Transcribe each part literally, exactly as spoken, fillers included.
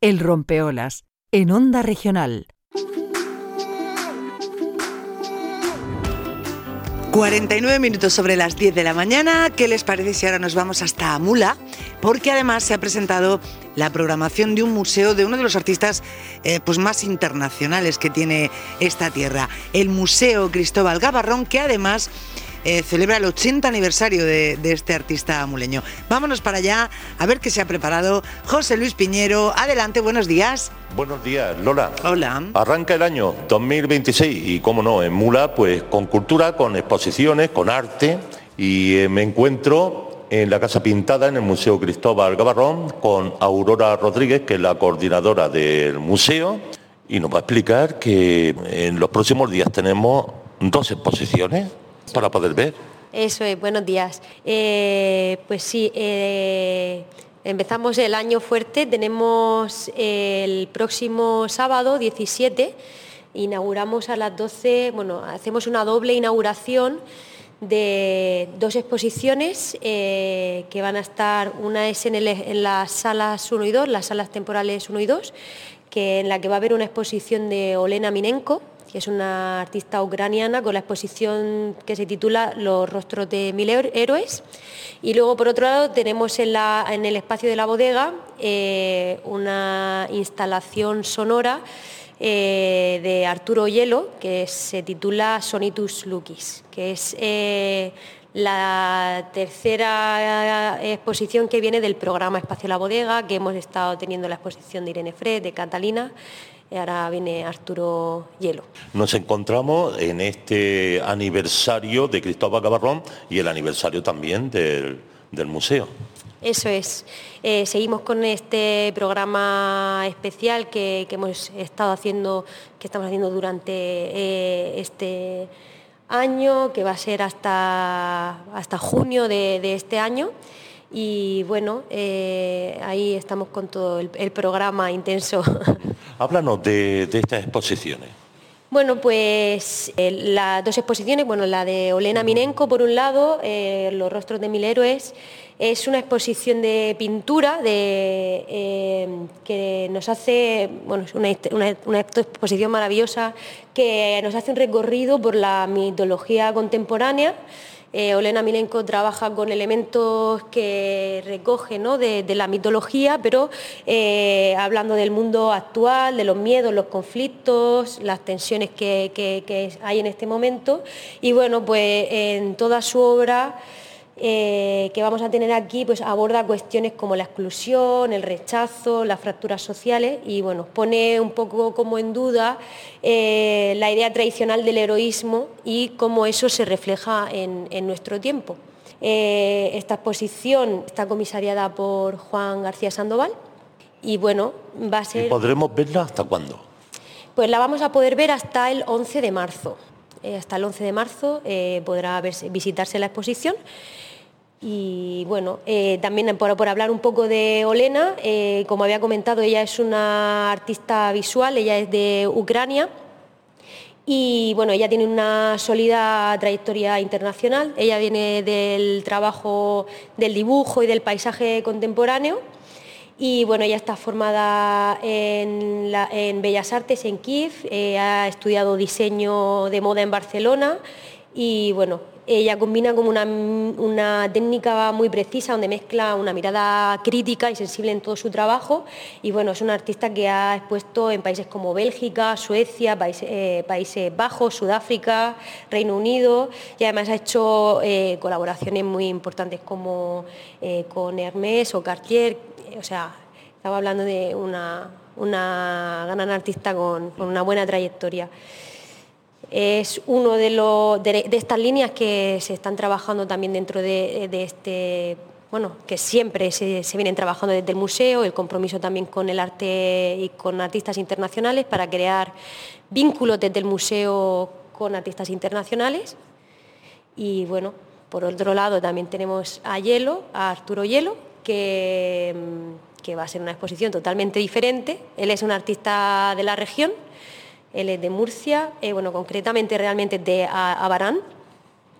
El Rompeolas, en Onda Regional. cuarenta y nueve minutos sobre las diez de la mañana. ¿Qué les parece si ahora nos vamos hasta Mula? Porque además se ha presentado la programación de un museo de uno de los artistas eh, pues más internacionales que tiene esta tierra, el Museo Cristóbal Gavarrón, que además eh, celebra el ochenta aniversario de, de este artista muleño. Vámonos para allá a ver qué se ha preparado José Luis Piñero. Adelante, buenos días. Buenos días, Lola. Hola. Arranca el año dos mil veintiséis y, cómo no, en Mula, pues con cultura, con exposiciones, con arte, y eh, me encuentro en la Casa Pintada, en el Museo Cristóbal Gavarrón, con Aurora Rodríguez, que es la coordinadora del museo, y nos va a explicar que en los próximos días tenemos dos exposiciones para poder ver. Eso es, buenos días. Eh, pues sí, eh, empezamos el año fuerte, tenemos el próximo sábado diecisiete, inauguramos a las doce, bueno, hacemos una doble inauguración de dos exposiciones eh, que van a estar, una es en, el, en las salas uno y dos, las salas temporales uno y dos, que en la que va a haber una exposición de Olena Minenko, que es una artista ucraniana, con la exposición que se titula Los rostros de mil héroes. Y luego, por otro lado, tenemos en, la, en el espacio de la bodega eh, una instalación sonora eh, de Arturo Hielo, que se titula Sonitus Lucis, que es eh, la tercera exposición que viene del programa Espacio La Bodega, que hemos estado teniendo la exposición de Irene Fred, de Catalina, y ahora viene Arturo Hielo. Nos encontramos en este aniversario de Cristóbal Gavarrón y el aniversario también del, del museo. Eso es. Eh, seguimos con este programa especial que, que hemos estado haciendo, que estamos haciendo durante eh, este año, que va a ser hasta, hasta junio de, de este año. Y bueno, eh, ahí estamos con todo el, el programa intenso. Háblanos de, de estas exposiciones. Bueno, pues eh, las dos exposiciones, bueno, la de Olena Minenko, por un lado, eh, Los rostros de mil héroes, es una exposición de pintura de, eh, que nos hace, bueno, es una, una, una exposición maravillosa que nos hace un recorrido por la mitología contemporánea. Eh, Olena Minenko trabaja con elementos que recoge, ¿no?, de, de la mitología, pero eh, hablando del mundo actual, de los miedos, los conflictos, las tensiones que, que, que hay en este momento. Y bueno, pues en toda su obra eh, que vamos a tener aquí, pues aborda cuestiones como la exclusión, el rechazo, las fracturas sociales, y bueno, pone un poco como en duda eh, la idea tradicional del heroísmo y cómo eso se refleja en, en nuestro tiempo. Eh, esta exposición está comisariada por Juan García Sandoval y bueno, va a ser... ¿Y podremos verla hasta cuándo? Pues la vamos a poder ver hasta el once de marzo. Eh, hasta el once de marzo eh, podrá verse, visitarse la exposición. Y bueno, eh, también por, por hablar un poco de Olena, eh, como había comentado, ella es una artista visual, ella es de Ucrania y bueno, ella tiene una sólida trayectoria internacional. Ella viene del trabajo del dibujo y del paisaje contemporáneo y bueno, ella está formada en, la, en Bellas Artes en Kiev, eh, ha estudiado diseño de moda en Barcelona y bueno, ella combina como una, una técnica muy precisa donde mezcla una mirada crítica y sensible en todo su trabajo y bueno, es una artista que ha expuesto en países como Bélgica, Suecia, Países, eh, Países Bajos, Sudáfrica, Reino Unido y además ha hecho eh, colaboraciones muy importantes como eh, con Hermès o Cartier, o sea, estaba hablando de una, una gran artista con, con una buena trayectoria. Es uno de, los, de, de estas líneas que se están trabajando también dentro de, de este, bueno, que siempre se, se vienen trabajando desde el museo, el compromiso también con el arte y con artistas internacionales para crear vínculos desde el museo con artistas internacionales. Y bueno, por otro lado también tenemos a Hielo, a Arturo Hielo, que, que va a ser una exposición totalmente diferente. Él es un artista de la región. Él es de Murcia, eh, bueno, concretamente realmente de Abarán.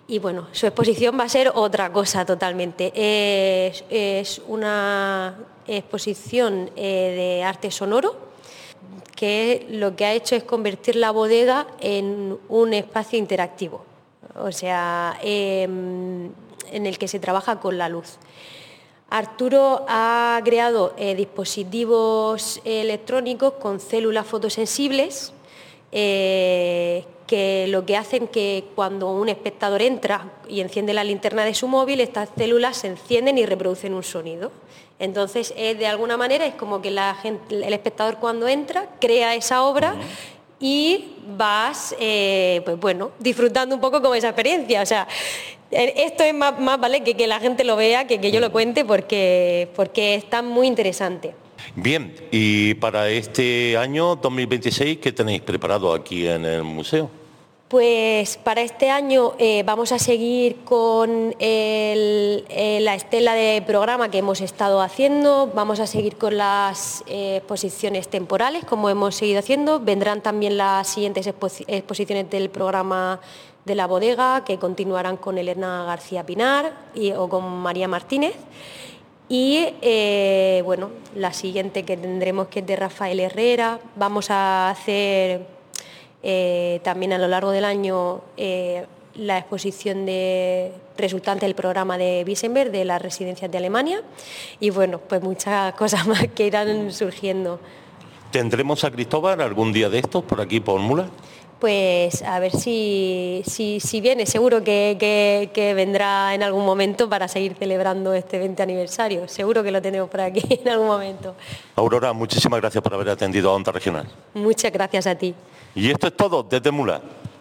y bueno, su exposición va a ser otra cosa totalmente. Es, es una exposición eh, de arte sonoro, que lo que ha hecho es convertir la bodega en un espacio interactivo, o sea, eh, en el que se trabaja con la luz. Arturo ha creado eh, dispositivos electrónicos con células fotosensibles eh, que lo que hacen que cuando un espectador entra y enciende la linterna de su móvil, estas células se encienden y reproducen un sonido. Entonces, eh, de alguna manera es como que la gente, el espectador cuando entra crea esa obra y vas, eh, pues bueno, disfrutando un poco con esa experiencia. O sea, esto es más, más vale que, que la gente lo vea, que, que yo lo cuente, porque, porque está muy interesante. Bien, y para este año dos mil veintiséis, ¿qué tenéis preparado aquí en el museo? Pues para este año eh, vamos a seguir con el, eh, la estela de programa que hemos estado haciendo, vamos a seguir con las eh, exposiciones temporales como hemos seguido haciendo, vendrán también las siguientes expo exposiciones del programa de la bodega que continuarán con Elena García Pinar y, o con María Martínez. Y eh, bueno, la siguiente que tendremos, que es de Rafael Herrera. Vamos a hacer eh, también a lo largo del año eh, la exposición de resultante del programa de Wiesenberg, de las residencias de Alemania. Y bueno, pues muchas cosas más que irán surgiendo. ¿Tendremos a Cristóbal algún día de estos por aquí, por Mula? Pues a ver si, si, si viene, seguro que, que, que vendrá en algún momento para seguir celebrando este veinte aniversario. Seguro que lo tenemos por aquí en algún momento. Aurora, muchísimas gracias por haber atendido a Onda Regional. Muchas gracias a ti. Y esto es todo desde Mula.